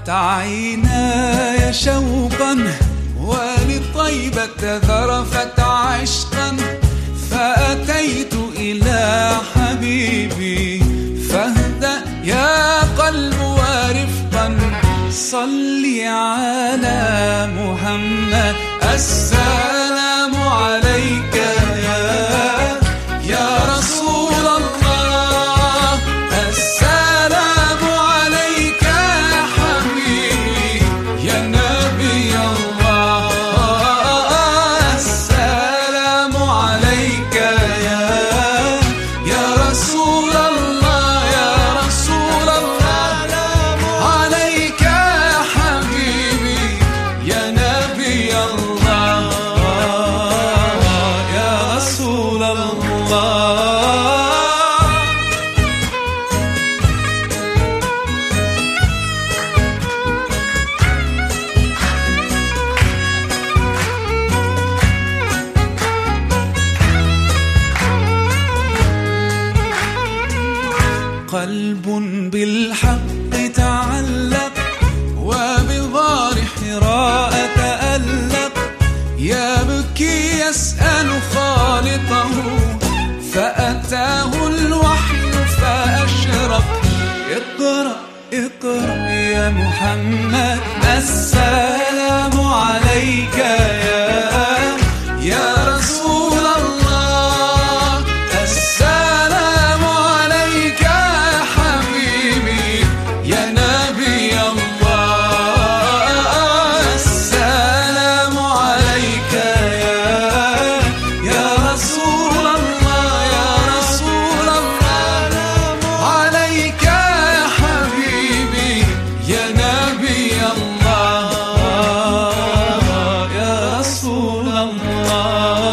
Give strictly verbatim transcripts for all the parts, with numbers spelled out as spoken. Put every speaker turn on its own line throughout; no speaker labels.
دمعت عيناي شوقا ولطيبة ذرفت عشقا، فأتيت إلى حبيبي فاهدأ يا قلب ورفقا، صلي على محمد. السلام عليك يا يا رسول الله، السلام عليك يا حبيبي يا نبي الله، السلام عليك يا يا رسول الله، يا رسول الله، عليك يا حبيبي يا نبي الله، يا رسول الله. قلب بالحق تعلق وبغار حراء تألق، يبكي يسأل خالقه فأتاه الوحي فأشرق. اقرأ اقرأ يا محمد، السلام عليك يا يا رسول الله، السلام عليك يا حبيبي يا نبي الله، السلام عليك يا يا رسول الله، يا رسول الله، عليك يا حبيبي يا نبي الله، يا رسول الله.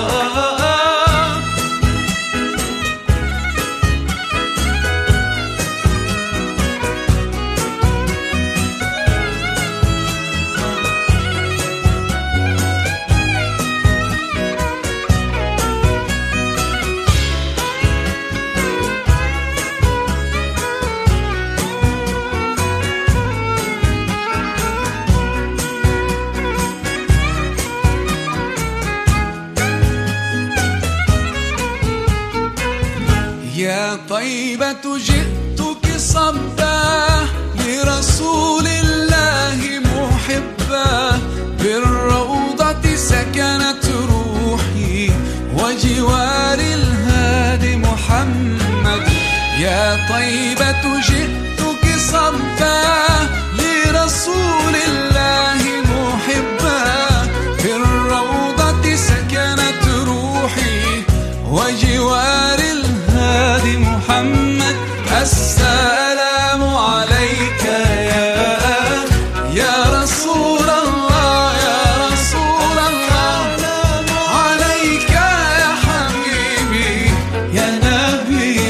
يا طيبة جئتك صبا لرسول الله محبا، بالروضة سكنت روحي وجوار الهادي محمد. يا طيبة جئتك صبا لرسول الله محبا، بالروضة سكنت روحي وجوار الهادي محمد. السلام عليك يا يا رسول الله، يا رسول الله، عليك يا حبيبي يا نبي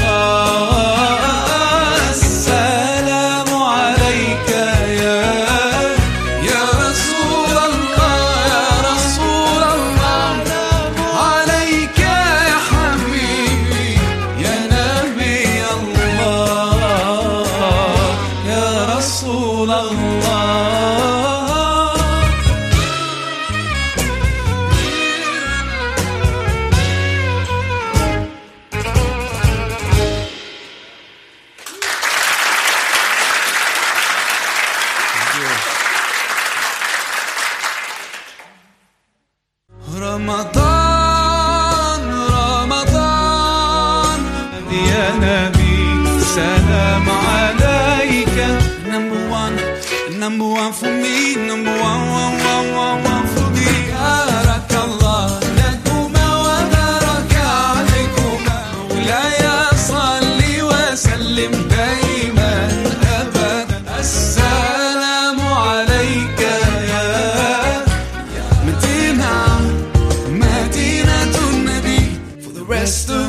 الله، السلام عليك يا يا رسول الله، يا رسول الله، عليك يا حبيبي يا نبي الله، يا رسول الله. رمضان رمضان يا نبي سلام عليك. Number one, number one for me, number one, one, one, one, one for me. بارك الله لكما وبارك عليكما، مولاي صل وسلم دائما أبدا. السلام عليك يا مدينة مدينة النبي for the rest of